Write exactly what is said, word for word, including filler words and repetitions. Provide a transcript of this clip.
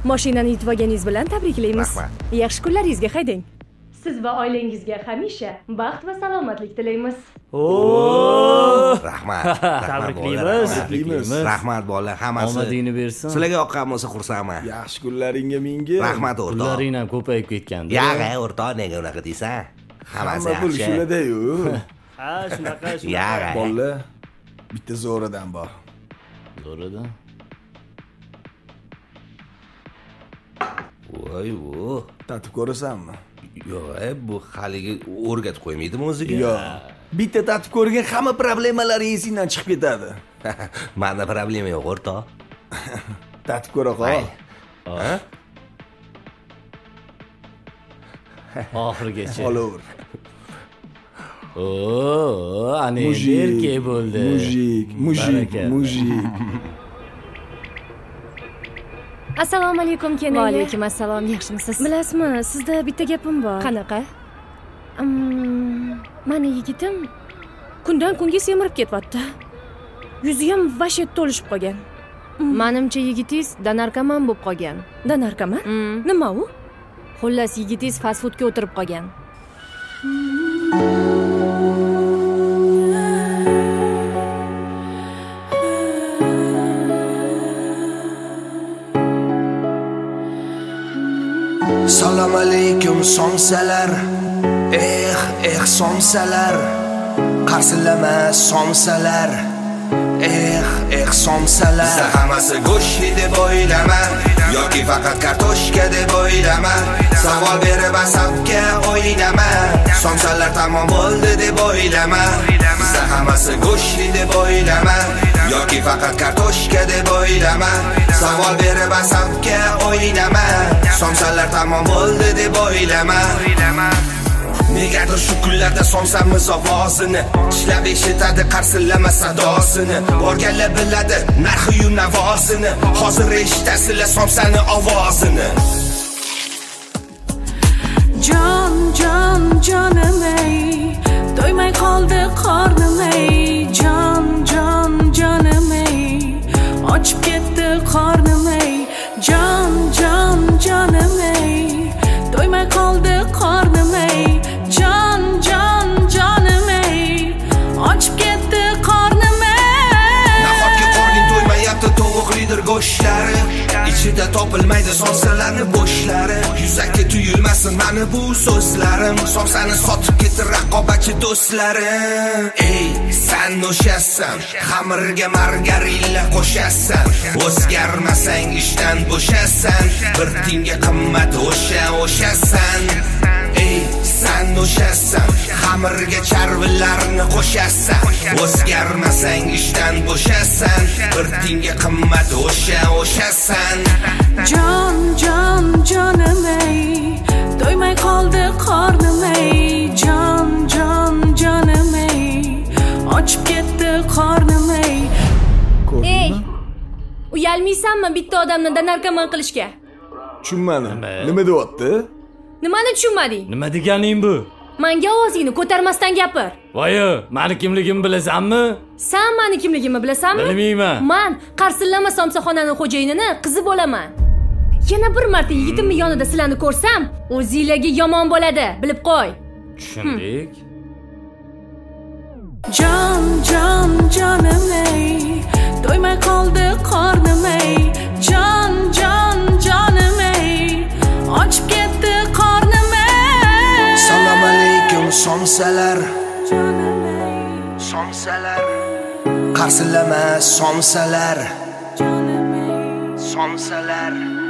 Mashinani yutib olganingiz bilan tabriklaymiz. Rahmat. Yaxshi kunlaringizga haydang. Siz va oilangizga hamisha baxt va salomatlik tilaymiz. Oo! Rahmat. Tabriklaymiz. Tabriklaymiz. Rahmat bolalar, hammasi. Omadingni bersin. Sizlarga yoqqan bo'lsa xursandman. Yaxshi kunlaringga menga. Rahmat o'rtoq. Pullaring ham ko'payib ketgandi. Yo'q, o'rtoq, nega unaqa deysan? Hammasi Hamma pul yaxshi. shulada-yu. Ha, shunaqa, Yo'q. shunaqa. Bolalar, bitta zo'ridan bor. Zo'ridan. Voy, vo. Tatib ko'rasanmi? Yo'q, bu haligi o'rgatib qo'ymaydimi o'ziga? Yo'q. Bitta tatib ko'rgan hamma problemalar esingdan chiqib ketadi. Menda problema yo'q, o'rtoq. Tatib ko'ra qol. Ha? Oxirigacha. Olaver. Oo, ana endi erkak bo'ldi. Mujik, mujik, Baraka. mujik. Assalomu alaykum kenaga. Va alaykum assalom, yaxshimisiz? Bilasizmi, sizda bitta gapim bor. Qanaqa? Mm, mani yigitim kundan kunga semirib ketyapti. Yuzi ham vashet to'lishib qolgan. Menimcha yigitingiz danarkaman bo'lib qolgan. Danarkaman? Mm. Nima u? Xullas, yigitingiz fast foodga o'tirib qolgan. Salom alaykum somsalar. Eh, eh somsalar. Qarsilama somsalar. Eh, eh somsalar. Siz hammasi go'sht deb o'ylama yoki faqat kartoshka deb o'ylama. Savol berib asabga o'ynama. Somsalar tamom bo'ldi deb o'ylama. Siz hammasi go'sht deb o'ylama yoki faqat kartoshka deb o'ylama. Savol berib asabga o'ynama. Somsalar tamom bo'ldi deb o'ylama. Negadir shu kunlarda somsamiz ovozini ishlab eshitadi qarsillama sadosini. Borganlar biladi narxi-yu navosini. Hozir eshitasizlar somsani ovozini. Jon, jon, jonim ey, to'ymay qoldi qornim ey. Jon, jon, jonim ey, ochib ketdi qornim ey. Jon, jon, jonim ey, to'ymay qoldi qornim ey. Jon, jon, jonim ey, ochib ketdi qornim ey. Nahotki qorning to'ymayapti tovuqlidir go'shtlari, ichida topilmaydi somsalarni bo'shlari. Yuzaki tuyulmasin mani bu so'zlarim. Somsani sotib ketdi raqobatchi do'stlarim. Ey, sen o'shasan, xamirga margarilla qo'shasan. O'zgarmasang ishdan bo'shasan. Bir tinga qimmat o'sha o'shasan. Ey, sen o'shasan, xamirga charvilarni qo'shasan. O'zgarmasang ishdan bo'shasan. Bir tinga qimmat o'sha o'shasan. Jon, jon, jonim ey, to'ymay qoldi qornim ey. Jon, jon, jonim ey, ochib ketdi qornim ey. Ey, uyalmaysanmi bitta odamni danarkaman qilishga? Tushunmadim. Nima deyapti? Nimani tushunmading? Nima deganing bu? Menga ovozingni ko'tarmasdan gapir. Voyo, meni kimligimni bilasanmi? Sen meni kimligimni bilasanmi? Bilmayman. Men qarsillama somsaxonaning xo'jayinini qizi bo'laman. Yana bir marta yigitimni yonida sizlarni ko'rsam, o'zingizlarga yomon bo'ladi, bilib qo'y. Tushundik. Jon, jon, jonim ey, to'ymay qoldi qornim ey. Jon, jon, jonim ey, ochib ketdi qornim ey. Salom alaykum somsalar. Somsalar. Qarsillama somsalar. Somsalar.